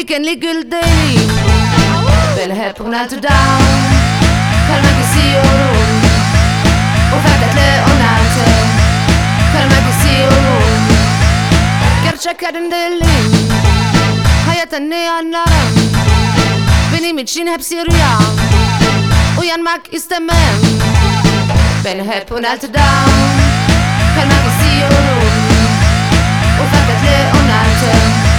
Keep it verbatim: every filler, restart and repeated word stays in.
kien li guldi bil-ħeb u naltu dawn kalma kisiju u fadet li u naltu kalma kisiju gerċek għadindilli ħajatanni għannaram bini mitxin ħeb sirja u jan mak istemmen bil-ħeb u naltu dawn kalma kisiju u fadet li u naltu